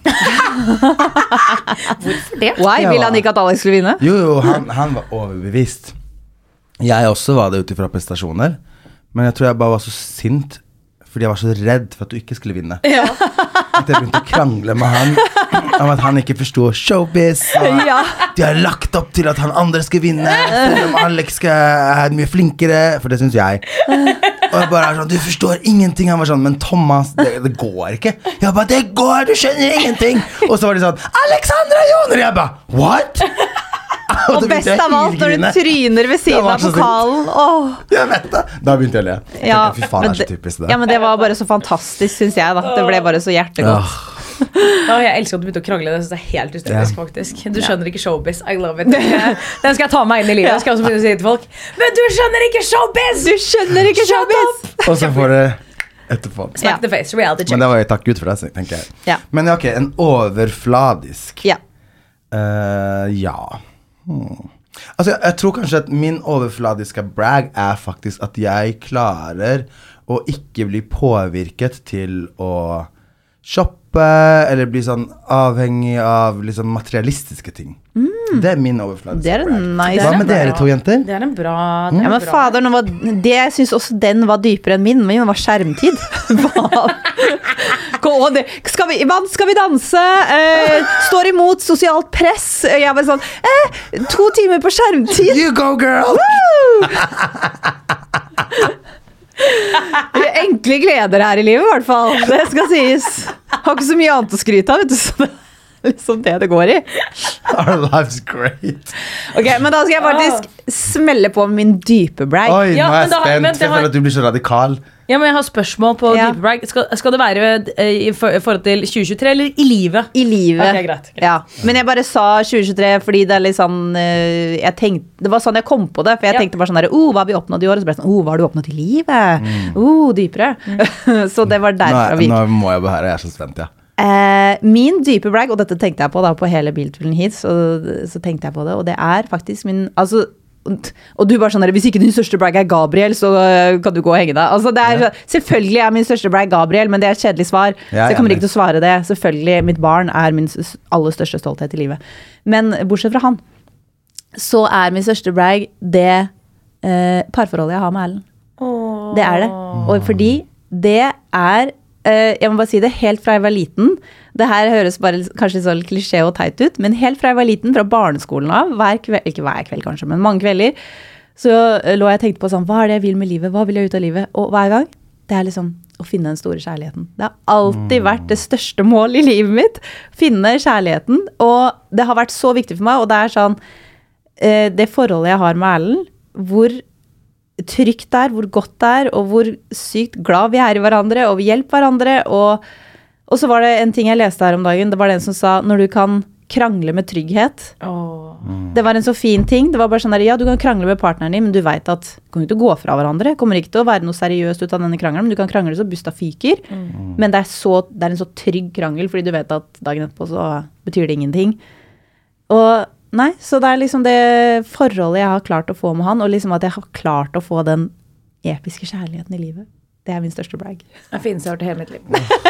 Speaker 3: Hvorfor det? Why? Vil han ikke at Alex skulle vinne?
Speaker 5: Jo, han var overbevist. Jeg også var det utifra prestasjoner. Men jeg tror jeg bare var så sint fordi jeg var så redd for at du ikke skulle vinne. Ja. At jeg begynte å krangle med han om at han ikke forstod showbiz. De har lagt opp til at han andre skal vinne, selv om Alex er mye flinkere, for det synes jeg. Og jeg bare sånn, du forstår ingenting. Han var sånn, men Thomas, det går ikke. Jeg bare, det går, du skjønner ingenting. Og så var de sånn, Alexandra Joner, jeg bare, what?
Speaker 3: Og best av alt når du tryner ved siden av pokalen.
Speaker 5: Jeg vet det. Da begynte jeg å le. Fy faen, det er så typisk det.
Speaker 3: Ja, men det var bare så fantastisk, synes jeg da. Det ble bare så hjertegodt.
Speaker 4: Jeg elsker at du begynte å krangle. Det synes jeg er helt hysterisk, faktisk. Du skjønner ikke showbiz. I love it. Den skal jeg ta meg inn i livet. Jeg skal også begynne å si til folk, men du skjønner ikke showbiz!
Speaker 3: Du skjønner ikke showbiz!
Speaker 5: Og så får det etterpå.
Speaker 4: Smack the face, reality check.
Speaker 5: Men det var jo takk Gud for det, tenker jeg. Men ok, en overfladisk. Altså, jeg tror kanskje at min overfladiske brag er faktisk at jeg klarer å ikke bli påvirket til å shoppe eller bli sånn avhengig av liksom materialistiske ting. Det er min overfladiske brag.
Speaker 3: Nice.
Speaker 5: Hva med dere to jenter?
Speaker 4: Det er en bra
Speaker 3: Ja, men fader, det jeg synes også den var dypere enn min. Min var skjermtid. Skal vi danse? Står imot sosialt press. Jeg var sånn 2 timer på skjermtid.
Speaker 5: You go, girl!
Speaker 3: Enkle gleder her i livet i hvert fall. Det skal sies. Har ikke så mye annet å skryte av, vet du. Så det er liksom det går i.
Speaker 5: Our life's great.
Speaker 3: Ok, men da skal jeg faktisk smelle på min dype brag.
Speaker 5: Oi, nå er jeg spent. Jeg føler at du blir så radikal.
Speaker 4: Ja, men jeg har spørsmål på dype brag. Skal det være i forhold til 2023 eller i livet?
Speaker 3: I livet.
Speaker 4: Ok, greit.
Speaker 3: Ja, men jeg bare sa 2023 fordi det er litt sånn det var sånn jeg kom på det. For jeg tenkte bare sånn der, hva har vi oppnådd i år? Og så ble det sånn, hva har du oppnådd i livet? Dypere. Så det var derfra vi.
Speaker 5: Nå må jeg bare, jeg er så spent,
Speaker 3: Min dype brag, og dette tenkte jeg på da på hele bilturen hit, så tenkte jeg på det, og det er faktisk min, altså, og du bare sånn der, hvis ikke din største brag er Gabriel, så kan du gå og henge deg. Altså, det er, selvfølgelig er min største brag Gabriel, men det er et kjedelig svar, så jeg kommer ikke til å svare det. Selvfølgelig, mitt barn er min aller største stolthet i livet. Men bortsett fra han, så er min største brag det parforholdet jeg har med Ellen. Det er det. Og fordi det er jeg må bare si det, helt fra jeg var liten, det her høres bare kanskje så klisjé og teit ut, men helt fra jeg var liten, fra barneskolen av, ikke hver kveld kanskje, men mange kvelder, så lå jeg og tenkte på sånn, hva er det jeg vil med livet, hva vil jeg ut av livet, og hver gang, det er liksom å finne den store kjærligheten. Det har alltid vært det største målet i livet mitt, finne kjærligheten, og det har vært så viktig for meg, og det er sånn, det forholdet jeg har med Ellen, hvor trygt det er, hvor godt det er, og hvor sykt glad vi er i hverandre, og vi hjelper hverandre, og så var det en ting jeg leste her om dagen, det var den som sa, når du kan krangle med trygghet, det var en så fin ting, det var bare sånn der, ja, du kan krangle med partneren din, men du vet at du kommer ikke til å gå fra hverandre, kommer ikke til å være noe seriøst ut av denne krangelen, men du kan krangle så busta fyker, men det er en så trygg krangel, fordi du vet at dagen etterpå så betyr det ingenting, og nei, så det er liksom det forholdet jeg har klart å få med han, og liksom at jeg har klart å få den episke kjærligheten i livet. Det er min største brag.
Speaker 4: Jeg finnes jeg hørt i hele mitt liv.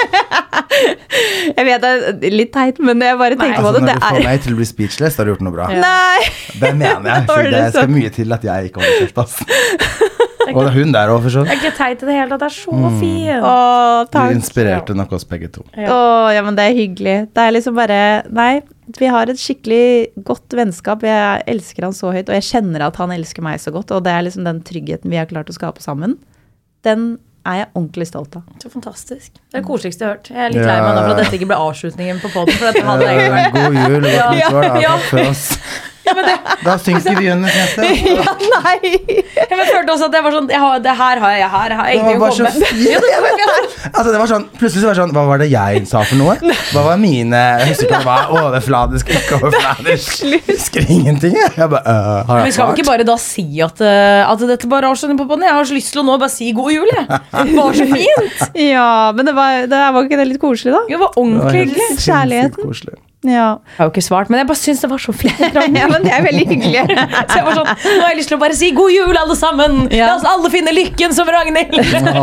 Speaker 3: Jeg vet det er litt teit, men jeg bare tenker på det.
Speaker 5: Når du får meg til å bli speechless, da har du gjort noe bra.
Speaker 3: Nei!
Speaker 5: Det mener jeg, for det skal mye til at jeg ikke holder først. Og det er hun der også, for sånn.
Speaker 4: Jeg er ikke teit i det hele tatt, det er så fin.
Speaker 3: Takk.
Speaker 5: Du inspirerte nok oss begge to.
Speaker 3: Ja, men det er hyggelig. Det er liksom bare, nei, vi har et skikkelig godt vennskap. Jeg elsker han så høyt, og jeg kjenner at han elsker meg så godt, og det er liksom den tryggheten vi har klart å skape sammen. Den er jeg ordentlig stolt av.
Speaker 4: Så fantastisk. Det er det koseligste jeg har hørt. Jeg er litt lei meg nå for at dette ikke ble avslutningen på podden, for dette hadde jeg ikke vært.
Speaker 5: God jul, og godt nyttår da, takk for oss. Da synker vi under neste.
Speaker 3: Ja, nei.
Speaker 4: Jeg følte også at det var sånn, det her har jeg ingenting å komme med.
Speaker 5: Altså det var sånn, plutselig var det sånn, hva var det jeg sa for noe? Hva var mine, jeg husker ikke om det var overfladisk, ikke overfladisk. Husker ingenting, jeg bare, har
Speaker 4: Men
Speaker 5: jeg
Speaker 4: skal vi ikke bare da si at dette bare avskjønner på bånd? Jeg har så lyst til å nå bare si god jul, jeg. Det var så fint.
Speaker 3: Ja, men det var ikke det litt koselig da?
Speaker 4: Det var ordentlig hyggelig.
Speaker 3: Kjærligheten.
Speaker 5: Koselig.
Speaker 3: Ja.
Speaker 4: Jeg har jo ikke svart, men jeg bare synes det var så fint.
Speaker 3: Ja, men det veldig hyggelig.
Speaker 4: Så jeg var sånn, nå har jeg lyst til å bare si god jul alle sammen. La oss alle finne lykken som Ragnhild.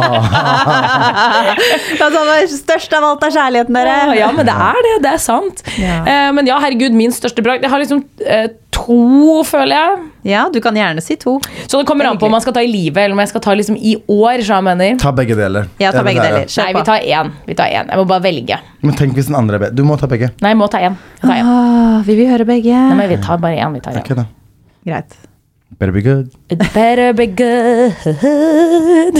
Speaker 3: Det var størst av alt av kjærligheten dere.
Speaker 4: Ja, men det er sant. Men ja, herregud, min største bragd. Jeg har liksom 2, føler jeg.
Speaker 3: Ja, du kan gjerne si 2.
Speaker 4: Så det kommer an på om man skal ta i livet, eller om jeg skal ta liksom i år, så jeg mener.
Speaker 5: Ta begge deler.
Speaker 3: Ja, ta begge deler.
Speaker 4: Nei, vi tar én. Jeg må bare velge.
Speaker 5: Men tenk hvis den andre er bedre. Du må ta begge.
Speaker 4: Nei, jeg må ta én.
Speaker 3: Vi vil høre begge.
Speaker 4: Nei, men vi tar bare én.
Speaker 5: Ok da.
Speaker 3: Greit.
Speaker 5: Better be good.
Speaker 4: It better be good.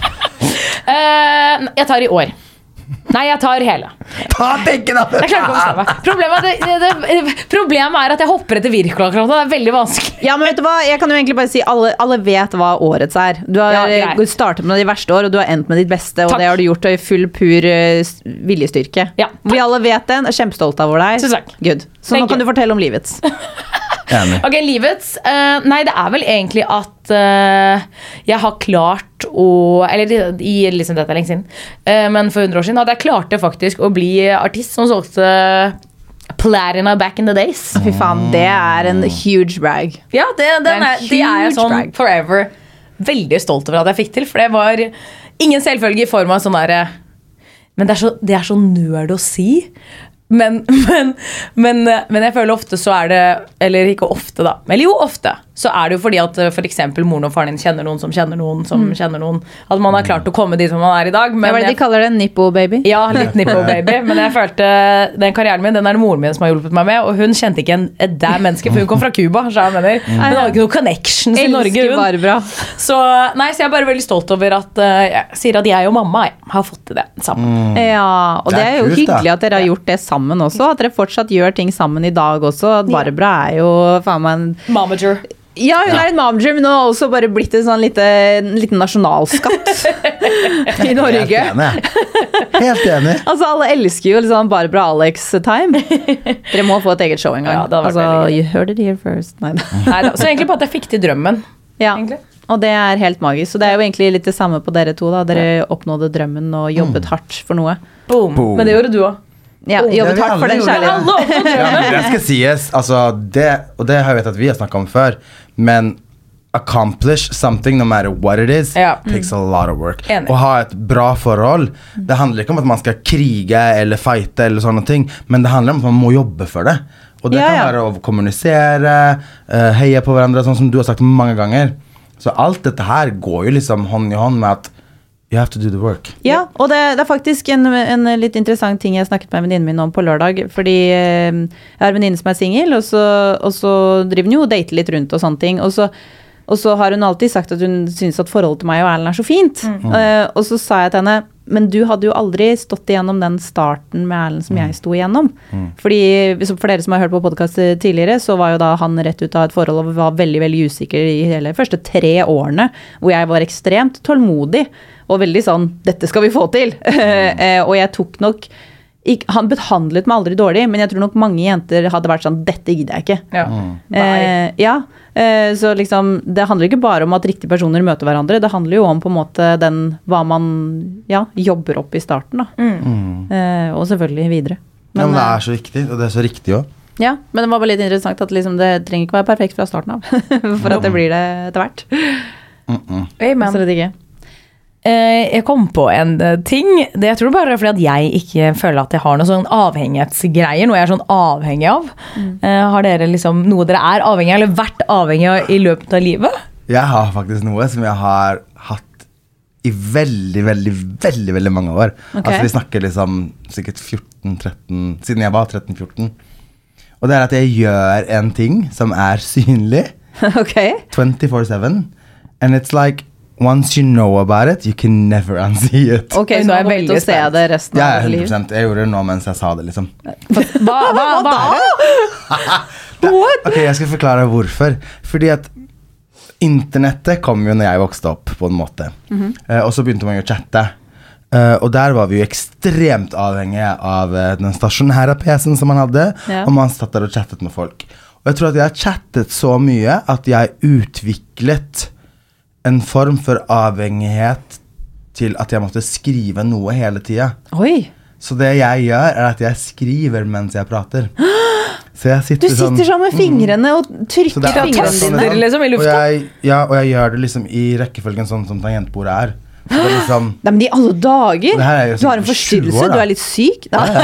Speaker 4: Jeg tar i år. Nei, jeg tar hele.
Speaker 5: Ta begge da!
Speaker 4: Jeg klarer ikke å bestemme. Problemet er at jeg hopper etter Wirkola. Det er veldig vanskelig.
Speaker 3: Ja, men vet du hva? Jeg kan jo egentlig bare si alle vet hva årets er. Du har startet med de verste år, og du har endt med ditt beste, og
Speaker 4: Takk.
Speaker 3: det har du gjort i full, pur viljestyrke.
Speaker 4: Ja,
Speaker 3: vi alle vet det, er kjempestolt over deg.
Speaker 4: Tusen takk.
Speaker 3: Good. Så nå kan du fortelle om livets.
Speaker 4: Ok, livets nei, det er vel egentlig at jeg har klart å eller liksom dette er lenge siden men for 100 år siden hadde jeg klart det faktisk å bli artist som solgte platina back in the days.
Speaker 3: Fy faen, det er en huge brag.
Speaker 4: Ja, det er jeg sånn
Speaker 3: brag.
Speaker 4: forever veldig stolt over at jeg fikk til, for det var ingen selvfølge i form av sånn der men det er så nerd å si. Men jeg føler ofte så er det, eller ikke ofte da, eller jo ofte, så er det jo fordi at for eksempel moren og faren din kjenner noen som kjenner noen som kjenner noen, at man har klart å komme dit som man er i dag. Men
Speaker 3: hva er det de kaller det? Nippo baby?
Speaker 4: Ja, litt nippo baby, men jeg følte den karrieren min, den er det moren min som har hjulpet meg med, og hun kjente ikke et der menneske, for hun kom fra Cuba, så jeg mener. Hun hadde ikke noen connections i Norge.
Speaker 3: Barbara.
Speaker 4: Så jeg er bare veldig stolt over at jeg sier at jeg og mamma har fått til det sammen.
Speaker 3: Ja, og det er jo
Speaker 5: kult,
Speaker 3: hyggelig at dere har gjort det sammen også, at dere fortsatt gjør ting sammen i dag også. Barbara er jo faen meg en
Speaker 4: Momager.
Speaker 3: Ja, hun er en momager, men hun har også bare blitt en sånn liten nasjonalskatt i Norge.
Speaker 5: Helt enig.
Speaker 3: Altså, alle elsker jo liksom Barbara Alex-time. Dere må få et eget show en gang.
Speaker 4: Ja, det hadde vært
Speaker 3: altså,
Speaker 4: veldig gøy.
Speaker 3: you heard it here first. Neida.
Speaker 4: Så egentlig på at jeg fikk til drømmen.
Speaker 3: Ja,
Speaker 4: egentlig.
Speaker 3: og det er helt magisk. Så det er jo egentlig litt det samme på dere to da. Dere oppnådde drømmen og jobbet hardt for noe.
Speaker 4: Boom.
Speaker 5: Boom.
Speaker 4: Men det gjorde du også.
Speaker 3: Ja, jobbet hardt for den kjærligheten.
Speaker 5: Ja, men det skal sies, altså og det har jeg vet at vi har snakket om før, men accomplish something no matter what it is takes a lot of work.
Speaker 4: Enig.
Speaker 5: Å ha et bra forhold, det handler ikke om at man skal krige eller fighte eller sånne ting, men det handler om at man må jobbe for det. Og det kan være å kommunisere, heie på hverandre, sånn som du har sagt mange ganger. Så alt dette her går jo liksom hånd i hånd med at you have to do the work.
Speaker 3: Ja, og det er faktisk en litt interessant ting jeg snakket med venninnen min om på lørdag, fordi jeg har en venninne som er single, og så driver hun jo og dater litt rundt og sånne ting, og så har hun alltid sagt at hun synes at forholdet til meg og Erlend er så fint. Og så sa jeg til henne, men du hadde jo aldri stått igjennom den starten med Erlend som jeg sto igjennom. Fordi for dere som har hørt på podcast tidligere, så var jo da han rett ut av et forhold og var veldig, veldig usikker i hele første 3 årene, hvor jeg var ekstremt tålmodig, og veldig sånn, dette skal vi få til. Og jeg tok nok, han behandlet meg aldri dårlig, men jeg tror nok mange jenter hadde vært sånn, dette gidder jeg ikke. Ja. Så liksom, det handler ikke bare om at riktige personer møter hverandre, det handler jo om på en måte hva man jobber opp i starten da. Og selvfølgelig videre.
Speaker 5: Men det er så viktig, og det er så riktig også.
Speaker 3: Ja, men det var bare litt interessant at liksom, det trenger ikke være perfekt fra starten av, for at det blir det etter hvert.
Speaker 4: Amen.
Speaker 3: Så det ikke.
Speaker 4: Jeg kom på en ting, jeg tror bare fordi at jeg ikke føler at jeg har noen sånn avhengighetsgreier, noe jeg er sånn avhengig av. Har dere liksom noe dere er avhengig av, eller vært avhengig av i løpet av livet?
Speaker 5: Jeg har faktisk noe som jeg har hatt i veldig, veldig, veldig, veldig mange år. Altså vi snakker liksom sikkert 14-13, siden jeg var 13-14. Og det er at jeg gjør en ting som er synlig. 24/7. And it's like, once you know about it, you can never unsee it.
Speaker 3: Ok, så jeg veldig å se det resten
Speaker 5: av
Speaker 3: livet.
Speaker 5: 100%. Jeg gjorde det nå mens jeg sa det, liksom.
Speaker 4: Hva da?
Speaker 5: Ok, jeg skal forklare hvorfor. Fordi at internettet kom jo når jeg vokste opp, på en måte. Og så begynte man jo å chatte. Og der var vi jo ekstremt avhengige av den stasjonære PC-en som man hadde, og man satt der og chattet med folk. Og jeg tror at jeg har chattet så mye at jeg utviklet en form for avhengighet til at jeg måtte skrive noe hele tiden.
Speaker 3: Oi!
Speaker 5: Så det jeg gjør at jeg skriver mens jeg prater. Så jeg sitter
Speaker 3: du sitter sånn med fingrene og trykker fingrene dine.
Speaker 4: Liksom, i lufta.
Speaker 5: Og jeg gjør det liksom i rekkefølgen sånn som tangentbordet Så det liksom,
Speaker 3: nei, men i alle dager
Speaker 5: du
Speaker 3: har en forstyrrelse, du litt syk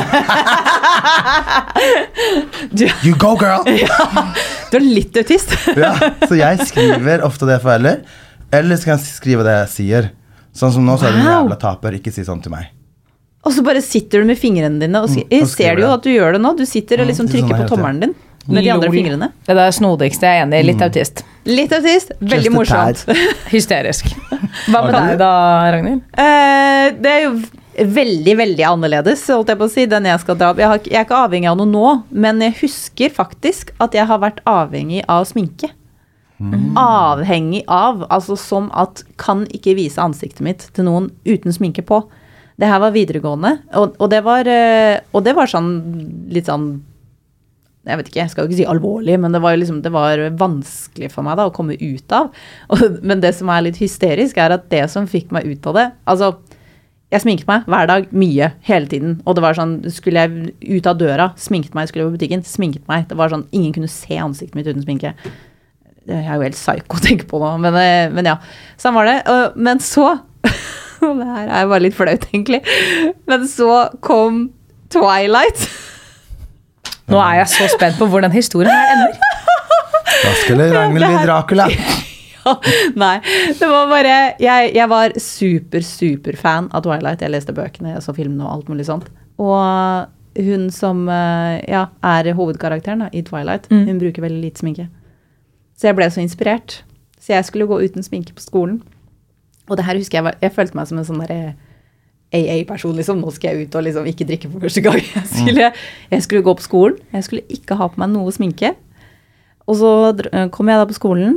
Speaker 5: You go girl
Speaker 3: Du litt autist
Speaker 5: Så jeg skriver ofte det for eller så kan jeg skrive det jeg sier sånn som nå så du en jævla taper ikke si sånn til meg
Speaker 3: og så bare sitter du med fingrene dine og ser du jo at du gjør det nå du sitter og liksom trykker på tommelen din med de andre fingrene
Speaker 4: det snodigste jeg enig litt autist
Speaker 3: veldig morsomt
Speaker 4: hysterisk hva med deg da, Ragnhild?
Speaker 3: Det jo veldig, veldig annerledes holdt jeg på å si, den jeg skal dra opp jeg er ikke avhengig av noe nå men jeg husker faktisk at jeg har vært avhengig av sminke avhengig av altså som at kan ikke vise ansiktet mitt til noen uten sminke på det her var videregående og det var sånn litt sånn jeg vet ikke, jeg skal jo ikke si alvorlig, men det var jo liksom, det var vanskelig for meg da å komme ut av. Men det som litt hysterisk at det som fikk meg ut av det, altså, jeg sminket meg hver dag, mye, hele tiden. Og det var sånn, skulle jeg ut av døra, sminket meg, skulle jeg på butikken, sminket meg. Det var sånn, ingen kunne se ansiktet mitt uten sminke. Det jo helt psyko å tenke på nå, men ja, sånn var det. Men så, det her bare litt flaut egentlig, men så kom Twilight.
Speaker 4: Nå jeg så spent på hvordan historien her ender.
Speaker 5: Da skulle Ragnhild bli Dracula.
Speaker 3: Ja, nei, det var bare, jeg var super fan av Twilight. Jeg leste bøkene, jeg så filmene og alt mulig sånt. Og hun som hovedkarakteren i Twilight, hun bruker veldig lite sminke. Så jeg ble så inspirert. Så jeg skulle gå uten sminke på skolen. Og det her husker jeg følte meg som en sånn der AA-person, liksom. Nå skal jeg ut og liksom ikke drikke for første gang. Jeg skulle gå på skolen. Jeg skulle ikke ha på meg noe sminke. Og så kom jeg da på skolen,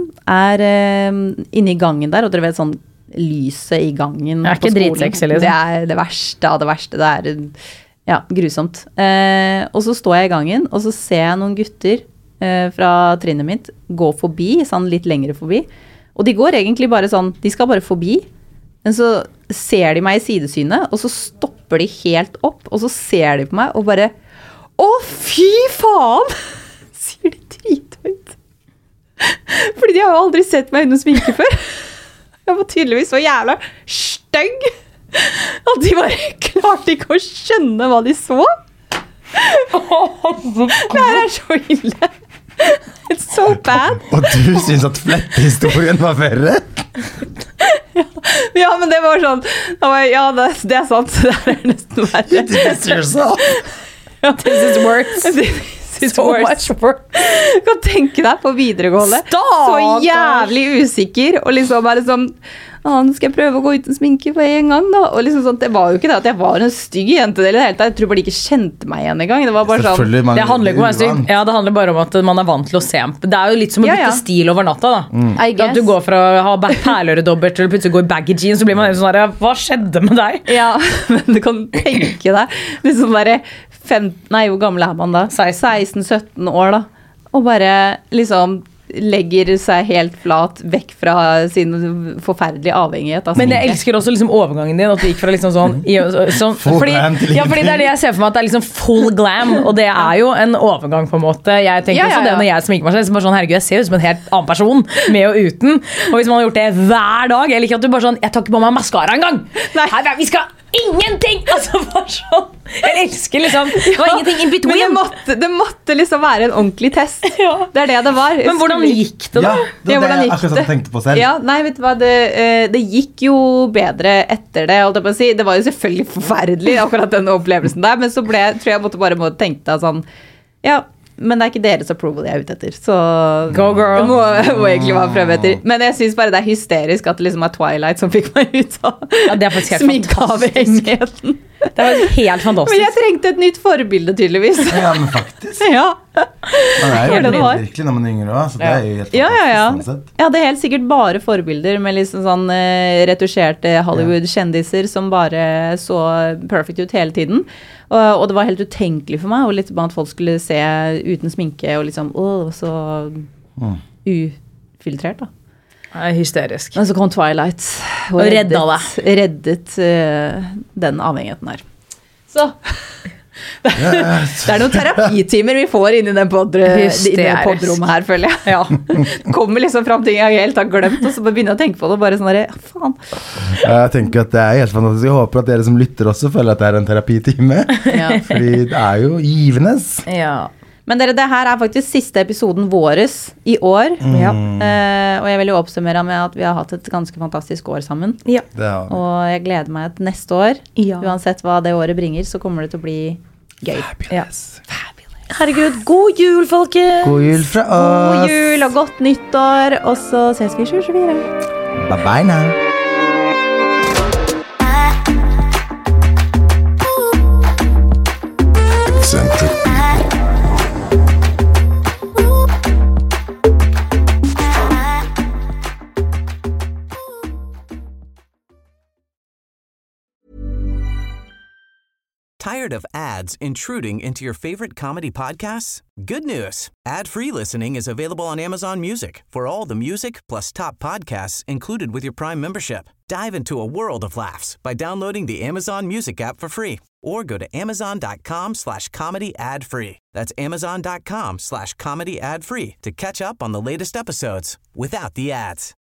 Speaker 3: inne i gangen der, og dere vet sånn lyset i gangen på skolen.
Speaker 4: Ikke dritsexy, liksom.
Speaker 3: Det det verste av det verste. Det grusomt. Og så står jeg i gangen, og så ser jeg noen gutter fra trinnet mitt gå forbi, sånn litt lengre forbi. Og de går egentlig bare sånn, de skal bare forbi. Men så ser de meg i sidesynet, og så stopper de helt opp, og så ser de på meg og bare «Å, fy faen!» sier de drithøyt. Fordi de har jo aldri sett meg under sminke før. Jeg var tydeligvis så jævla stygg at de bare klarte ikke å skjønne hva de så. Det her så ille. It's so bad.
Speaker 5: Og du synes at flettehistorien var verre?
Speaker 3: Ja, men det var sånn ja, det sant det nesten verre
Speaker 5: This yourself
Speaker 3: This is worse This is so much worse Kan tenke deg på videregående så jævlig usikker og liksom bare sånn nå skal jeg prøve å gå uten sminke for en gang da og liksom sånn, det var jo ikke det at jeg var en stygg jente det hele tatt, jeg tror bare de ikke kjente meg igjen en gang, det var bare sånn
Speaker 4: det handler ikke om å være stygg, det handler bare om at man er vant til å se det jo litt som å bytte stil over natta da at du går fra å ha perleøredobbert til å plutselig gå i baggy jeans, så blir man sånn der, hva skjedde med deg?
Speaker 3: Ja, men du kan tenke deg liksom bare hvor gammel man da? 16-17 år da og bare liksom legger seg helt flat vekk fra sin forferdelige avhengighet.
Speaker 4: Men jeg elsker også liksom overgangen din, at du gikk fra liksom sånn fordi det det jeg ser for meg, at det liksom full glam, og det jo en overgang på en måte. Jeg tenker også det når jeg sminker meg selv, så bare sånn, herregud, jeg ser ut som en helt annen person, med og uten. Og hvis man har gjort det hver dag, jeg liker at du bare sånn, jeg tar ikke på meg mascara en gang. Nei, vi skal ingenting! Altså, bare sånn. Jeg elsker liksom, det var ingenting in between.
Speaker 3: Men det måtte liksom være en ordentlig test. Det det var.
Speaker 4: Men hvordan gikk det da?
Speaker 5: Ja, det akkurat sånn jeg tenkte på selv.
Speaker 3: Ja, nei, vet du hva, det gikk jo bedre etter det, holdt jeg på å si. Det var jo selvfølgelig forferdelig, akkurat den opplevelsen der, men så tror jeg måtte tenke deg sånn, ja, men det ikke deres approval jeg ute etter, så
Speaker 4: Go girl.
Speaker 3: det må egentlig være prøve etter. Men jeg synes bare det hysterisk at det liksom Twilight som fikk meg ut av
Speaker 4: det faktisk helt
Speaker 3: sminkeavhengigheten.
Speaker 4: Det var helt fantastisk.
Speaker 3: Men jeg trengte et nytt forbilde, tydeligvis.
Speaker 5: Ja, men faktisk.
Speaker 3: Ja.
Speaker 5: Man jo
Speaker 3: det var.
Speaker 5: virkelig når man yngre også, så det jo helt fantastisk.
Speaker 3: Ja. Jeg hadde helt sikkert bare forbilder med liksom sånn retusjerte Hollywood-kjendiser som bare så perfect ut hele tiden. Og det var helt utenkelig for meg, og litt at folk skulle se uten sminke, og liksom, så ufiltrert da.
Speaker 4: Hysterisk.
Speaker 3: Men så kom Twilight og reddet den avhengigheten her. Så det noen terapitimer vi får inn i den poddrommet her, føler jeg. Ja. Kommer liksom frem til jeg helt har glemt, og så begynner jeg å tenke på det, bare sånn der, faen.
Speaker 5: Jeg tenker at det helt fantastisk. Jeg håper at dere som lytter også føler at det en terapitime. Fordi det jo givende.
Speaker 3: Ja. Men dere, det her faktisk siste episoden våres i år. Og jeg vil jo oppsummere med at vi har hatt et ganske fantastisk år sammen.
Speaker 4: Ja.
Speaker 3: Og jeg gleder meg til neste år. Uansett hva det året bringer, så kommer det til å bli gøy.
Speaker 5: Fabulous.
Speaker 4: Herregud, god jul, folkens!
Speaker 5: God jul fra oss!
Speaker 3: God jul og godt nyttår, og så ses vi i 2024.
Speaker 5: Bye bye now! Eccentric people.
Speaker 9: Tired of ads intruding into your favorite comedy podcasts? Good news. Ad-free listening is available on Amazon Music for all the music plus top podcasts included with your Prime membership. Dive into a world of laughs by downloading the Amazon Music app for free or go to amazon.com/comedy ad-free. That's amazon.com/comedy ad-free to catch up on the latest episodes without the ads.